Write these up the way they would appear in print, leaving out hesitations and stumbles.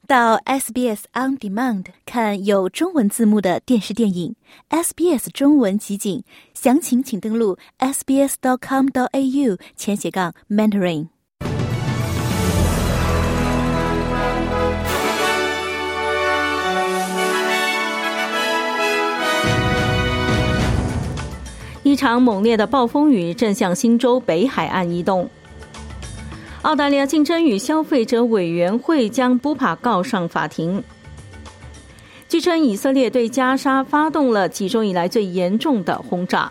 到 SBS On Demand 看有中文字幕的电视电影 SBS 中文集锦，详情请登录 sbs.com.au/Mandarin。 一场猛烈的暴风雨正向新州北海岸移动。澳大利亚竞争与消费者委员会将Bupa告上法庭。据称，以色列对加沙发动了几周以来最严重的轰炸。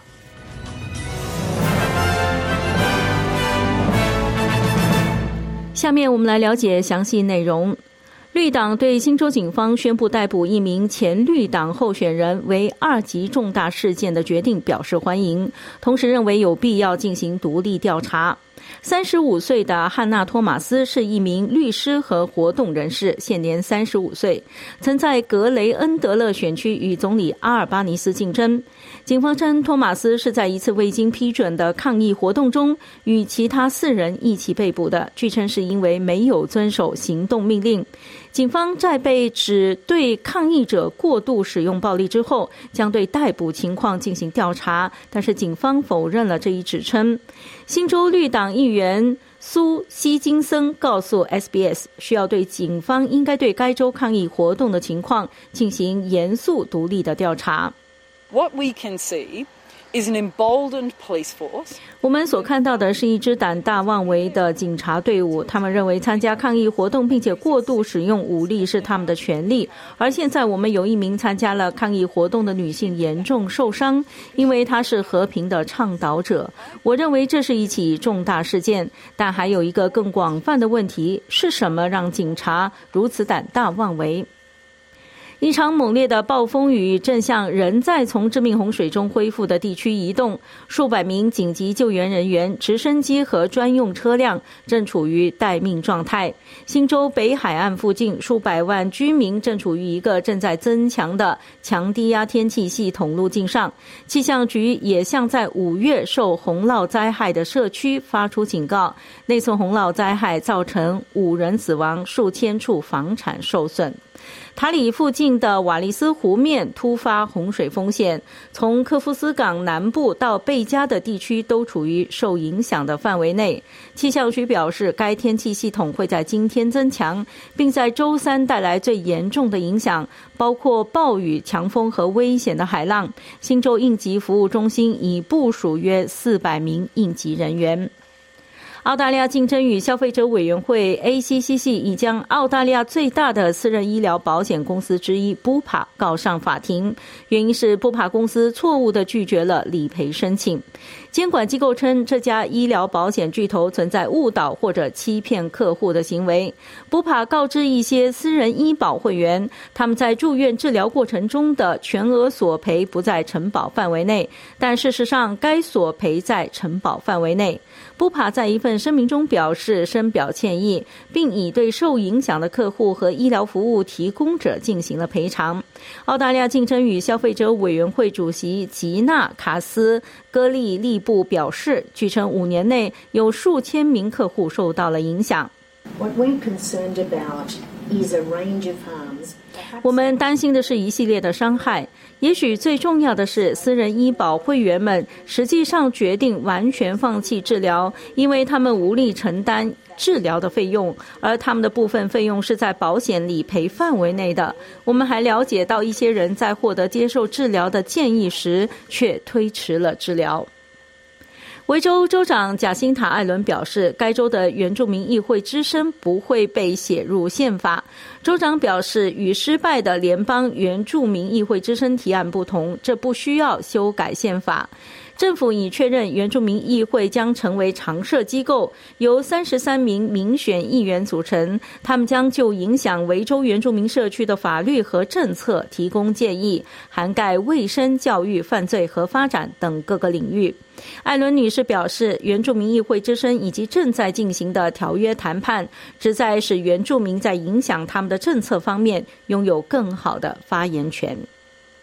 下面我们来了解详细内容。绿党对新州警方宣布逮捕一名前绿党候选人为2级重大事件的决定表示欢迎，同时认为有必要进行独立调查。35岁的汉娜·托马斯是一名律师和活动人士，现年35岁，曾在格雷恩德勒选区与总理阿尔巴尼斯竞争。警方称，托马斯是在一次未经批准的抗议活动中与其他4人一起被捕的，据称是因为没有遵守行动命令。警方在被指对抗议者过度使用暴力之后，将对逮捕情况进行调查，但是警方否认了这一指称。新州绿党议员苏希金森告诉 SBS， 需要对警方应该对该州抗议活动的情况进行严肃独立的调查。 What we can see is an emboldened police force. 我们所看到的是一支胆大妄为的警察队伍，他们认为参加抗议活动并且过度使用武力是他们的权利，而现在我们有一名参加了抗议活动的女性严重受伤，因为她是和平的倡导者。我认为这是一起重大事件，但还有一个更广泛的问题，是什么让警察如此胆大妄为？一场猛烈的暴风雨正向仍在从致命洪水中恢复的地区移动，数百名紧急救援人员、直升机和专用车辆正处于待命状态。新州北海岸附近数百万居民正处于一个正在增强的强低压天气系统路径上。气象局也向在5月受洪涝灾害的社区发出警告，那次洪涝灾害造成5人死亡，数千处房产受损。塔里附近的瓦利斯湖面突发洪水风险，从科夫斯港南部到贝加的地区都处于受影响的范围内。气象局表示，该天气系统会在今天增强，并在周3带来最严重的影响，包括暴雨、强风和危险的海浪。新州应急服务中心已部署约400名应急人员。澳大利亚竞争与消费者委员会 ACCC 已将澳大利亚最大的私人医疗保险公司之一 Bupa 告上法庭，原因是 Bupa 公司错误地拒绝了理赔申请。监管机构称，这家医疗保险巨头存在误导或者欺骗客户的行为。Bupa 告知一些私人医保会员，他们在住院治疗过程中的全额索赔不在承保范围内，但事实上该索赔在承保范围内。Bupa 在一份声明中表示深表歉意，并已对受影响的客户和医疗服务提供者进行了赔偿。澳大利亚竞争与消费者委员会主席吉娜·卡斯戈利利布表示，据称5年内有数千名客户受到了影响。 What we're concerned about is a range of harms. 我们担心的是一系列的伤害，也许最重要的是私人医保会员们实际上决定完全放弃治疗，因为他们无力承担治疗的费用，而他们的部分费用是在保险理赔范围内的。我们还了解到一些人在获得接受治疗的建议时却推迟了治疗。维州州长贾辛塔·艾伦表示，该州的原住民议会之声不会被写入宪法。州长表示，与失败的联邦原住民议会之声提案不同，这不需要修改宪法。政府已确认原住民议会将成为常设机构，由33名民选议员组成，他们将就影响维州原住民社区的法律和政策提供建议，涵盖卫生、教育、犯罪和发展等各个领域。艾伦女士表示，原住民议会之声以及正在进行的条约谈判，旨在使原住民在影响他们的政策方面拥有更好的发言权。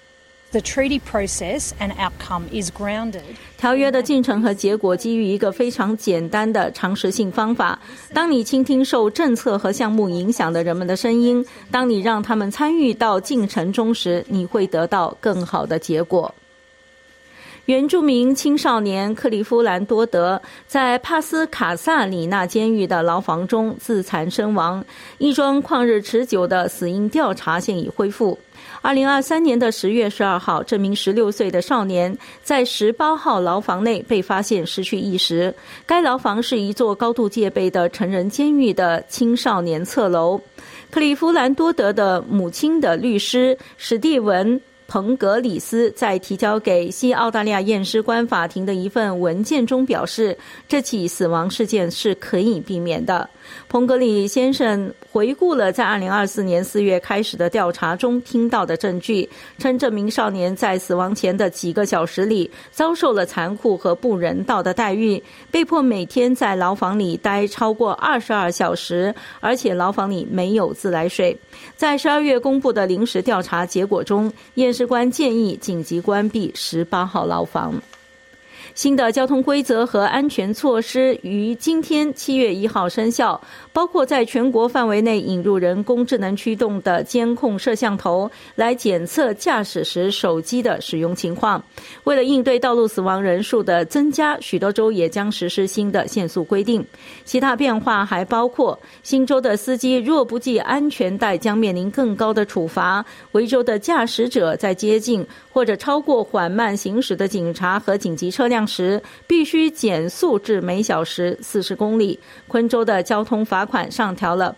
The treaty process and outcome is grounded. 条约的进程和结果基于一个非常简单的常识性方法。当你倾听受政策和项目影响的人们的声音，当你让他们参与到进程中时，你会得到更好的结果。原住民青少年克利夫兰多德在帕斯卡萨里纳监狱的牢房中自残身亡，一桩旷日持久的死因调查现已恢复。2023年的10月12号，这名16岁的少年在18号牢房内被发现失去意识。该牢房是一座高度戒备的成人监狱的青少年侧楼。克利夫兰多德的母亲的律师史蒂文彭格里斯在提交给西澳大利亚验尸官法庭的一份文件中表示，这起死亡事件是可以避免的。彭格里先生回顾了在2024年4月开始的调查中听到的证据，称这名少年在死亡前的几个小时里遭受了残酷和不人道的待遇，被迫每天在牢房里待超过22小时，而且牢房里没有自来水。在12月公布的临时调查结果中，验尸官建议紧急关闭18号牢房。新的交通规则和安全措施于今天7月1号生效，包括在全国范围内引入人工智能驱动的监控摄像头来检测驾驶时手机的使用情况。为了应对道路死亡人数的增加，许多州也将实施新的限速规定。其他变化还包括新州的司机若不系安全带将面临更高的处罚，维州的驾驶者在接近或者超过缓慢行驶的警察和紧急车辆时必须减速至每小时40公里。昆州的交通罚款上调了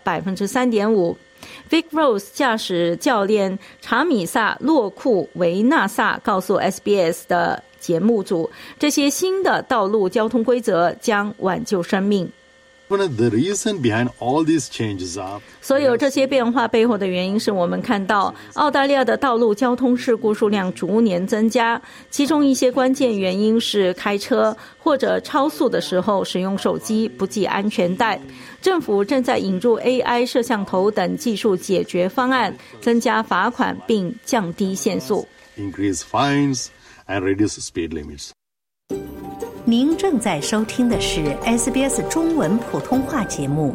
3.5%。Vic Rose 驾驶教练查米萨洛库维纳萨告诉 SBS 的节目组，这些新的道路交通规则将挽救生命。 The reason behind all these changes are 所有这些变化背后的原因是我们看到澳大利亚的道路交通事故数量逐年增加，其中一些关键原因是开车或者超速的时候使用手机不系安全带。政府正在引入 AI 摄像头等技术解决方案，增加罚款并降低限速。 increase fines and reduce speed limits. 您正在收听的是 SBS 中文普通话节目。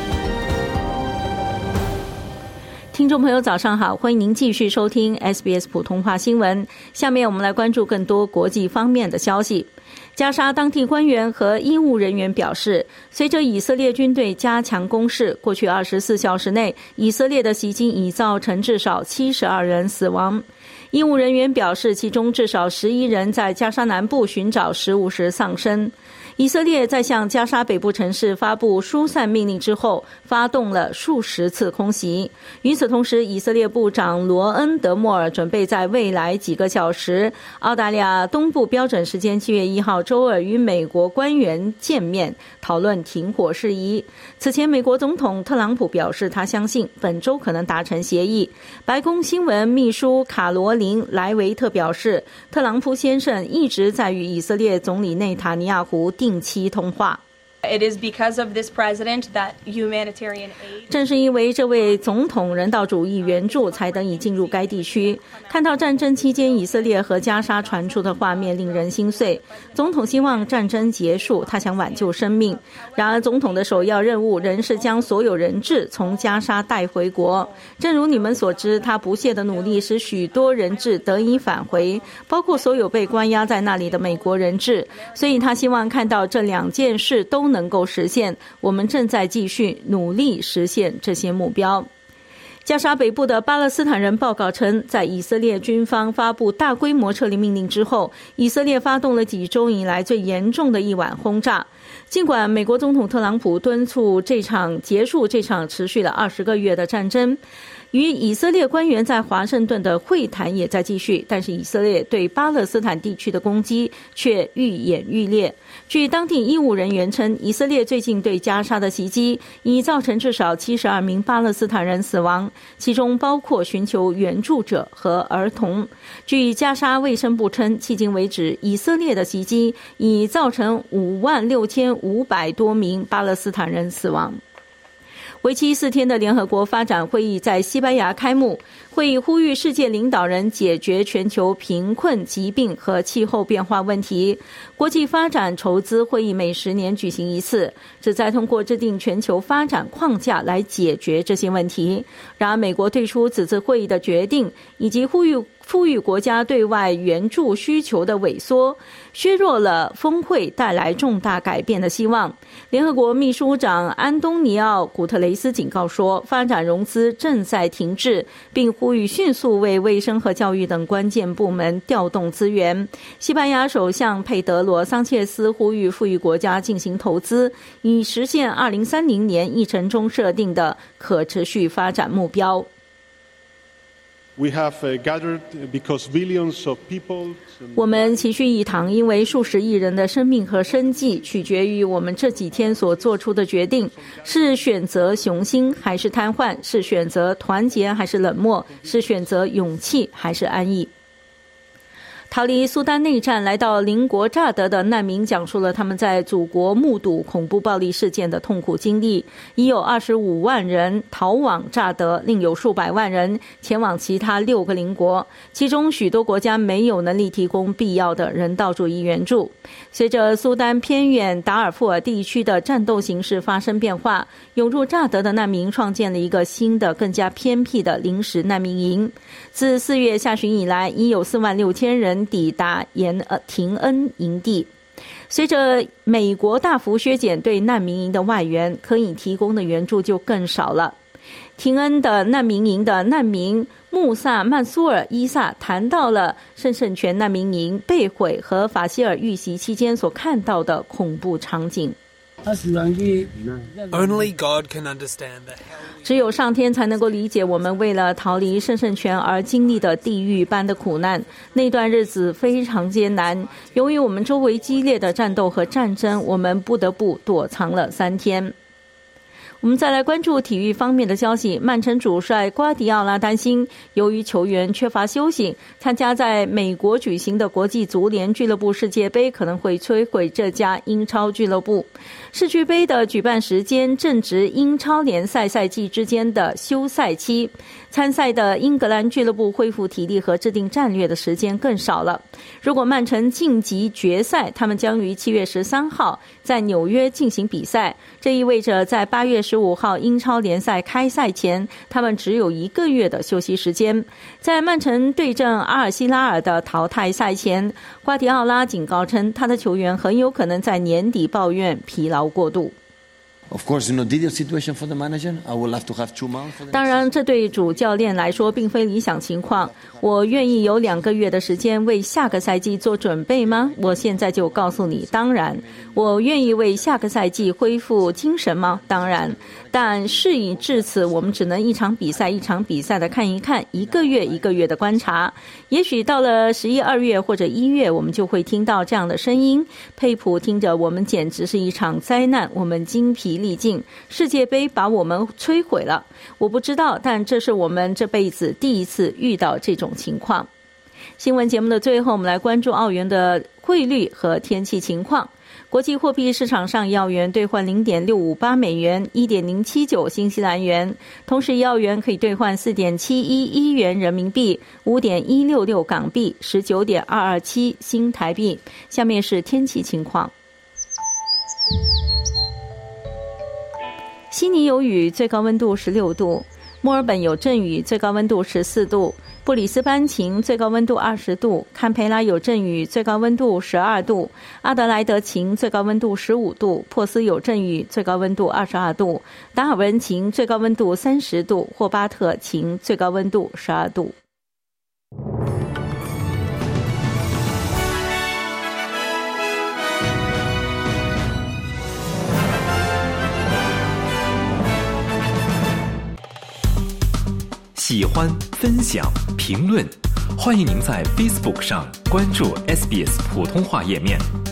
听众朋友早上好，欢迎您继续收听 SBS 普通话新闻。下面我们来关注更多国际方面的消息。加沙当地官员和医务人员表示，随着以色列军队加强攻势，过去24小时内以色列的袭击已造成至少72人死亡。医务人员表示，其中至少11人在加沙南部寻找食物时丧生。以色列在向加沙北部城市发布疏散命令之后，发动了数十次空袭。与此同时，以色列部长罗恩·德莫尔准备在未来几个小时，澳大利亚东部标准时间7月1号周二与美国官员见面，讨论停火事宜。此前，美国总统特朗普表示，他相信本周可能达成协议。白宫新闻秘书卡罗琳·莱维特表示，特朗普先生一直在与以色列总理内塔尼亚胡定期通话。 It is because of this president that humanitarian aid 正是因为这位总统人道主义援助才得以进入该地区。看到战争期间以色列和加沙传出的画面令人心碎。总统希望战争结束，他想挽救生命。然而总统的首要任务仍是将所有人质从加沙带回国。正如你们所知，他不懈的努力使许多人质得以返回，包括所有被关押在那里的美国人质。所以他希望看到这两件事都能够实现，我们正在继续努力实现这些目标。加沙北部的巴勒斯坦人报告称，在以色列军方发布大规模撤离命令之后，以色列发动了几周以来最严重的一晚轰炸。尽管美国总统特朗普敦促结束这场持续了20个月的战争，与以色列官员在华盛顿的会谈也在继续，但是以色列对巴勒斯坦地区的攻击却愈演愈烈。据当地医务人员称，以色列最近对加沙的袭击已造成至少72名巴勒斯坦人死亡，其中包括寻求援助者和儿童。据加沙卫生部称，迄今为止以色列的袭击已造成56500多名巴勒斯坦人死亡。 为期4天的联合国发展会议在西班牙开幕，会议呼吁世界领导人解决全球贫困、疾病和气候变化问题。国际发展筹资会议每10年举行一次，旨在通过制定全球发展框架来解决这些问题。然而，美国退出此次会议的决定，以及呼吁国家对外援助需求的萎缩，削弱了峰会带来重大改变的希望。联合国秘书长安东尼奥·古特雷斯警告说，发展融资正在停滞，并呼吁迅速为卫生和教育等关键部门调动资源。西班牙首相佩德罗·桑切斯呼吁富裕国家进行投资，以实现2030年议程中设定的可持续发展目标。我们齐聚一堂，因为数十亿人的生命和生计取决于我们这几天所做出的决定，是选择雄心还是瘫痪，是选择团结还是冷漠，是选择勇气还是安逸。逃离苏丹内战来到邻国乍得的难民讲述了他们在祖国目睹恐怖暴力事件的痛苦经历，已有25万人逃往乍得，另有数百万人前往其他6个邻国，其中许多国家没有能力提供必要的人道主义援助。随着苏丹偏远达尔富尔地区的战斗形势发生变化，涌入乍得的难民创建了一个新的更加偏僻的临时难民营。自4月下旬以来，已有46000人抵达廷恩营地。随着美国大幅削减对难民营的外援，可以提供的援助就更少了。廷恩的难民营的难民穆萨曼苏尔伊萨谈到了圣圣泉难民营被毁和法希尔遇袭期间所看到的恐怖场景。 Only God can understand the hell. 只有上天才能够理解我们为了逃离圣圣泉而经历的地狱般的苦难。那段日子非常艰难，由于我们周围激烈的战斗和战争，我们不得不躲藏了3天。我们再来关注体育方面的消息。曼城主帅瓜迪奥拉担心，由于球员缺乏休息，参加在美国举行的国际足联俱乐部世界杯可能会摧毁这家英超俱乐部。世俱杯的举办时间正值英超联赛赛季之间的休赛期，参赛的英格兰俱乐部恢复体力和制定战略的时间更少了。如果曼城晋级决赛，他们将于7月13号在纽约进行比赛，这意味着在8月15号英超联赛开赛前，他们只有1个月的休息时间。在曼城对阵阿尔希拉尔的淘汰赛前，瓜迪奥拉警告称，他的球员很有可能在年底抱怨疲劳过度。当然，这对主教练来说并非理想情况。我愿意有2个月的时间为下个赛季做准备吗？我现在就告诉你，当然。我愿意为下个赛季恢复精神吗？当然。但事已至此，我们只能一场比赛一场比赛的看一看，1个月1个月的观察。也许到了11、2月或者1月，我们就会听到这样的声音。佩普听着，我们简直是一场灾难，我们精疲力尽，世界杯把我们摧毁了。我不知道，但这是我们这辈子第一次遇到这种情况。新闻节目的最后，我们来关注澳元的汇率和天气情况。国际货币市场上，澳元兑换0.658美元，1.079新西兰元，同时1澳元可以兑换4.711元人民币，5.166港币，19.227新台币。下面是天气情况。悉尼有雨，最高温度16度；墨尔本有阵雨，最高温度14度；布里斯班晴，最高温度20度；堪培拉有阵雨，最高温度12度；阿德莱德晴，最高温度15度；珀斯有阵雨，最高温度22度；达尔文晴，最高温度30度；霍巴特晴，最高温度12度。 喜欢、分享、评论，欢迎您在 Facebook 上关注 SBS 普通话页面。